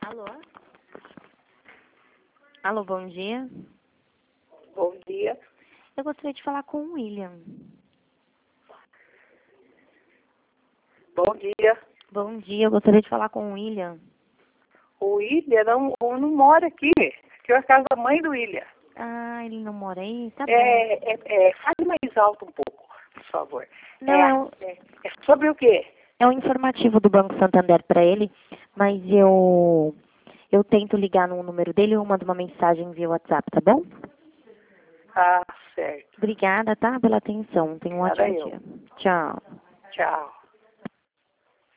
Alô? Alô, bom dia. Bom dia. Eu gostaria de falar com o William. Bom dia. Bom dia, eu gostaria de falar com o William. O William não mora aqui. Aqui é a casa da mãe do William. Ah, ele não mora aí? Tá bom. Fale mais alto um pouco, por favor. Não, É sobre o quê? é um informativo do Banco Santander para ele, mas eu tento ligar no número dele ou mando uma mensagem via WhatsApp, tá bom? Ah, certo. Obrigada, tá? Pela atenção. Tenha um Era ótimo eu. dia. Tchau. Tchau.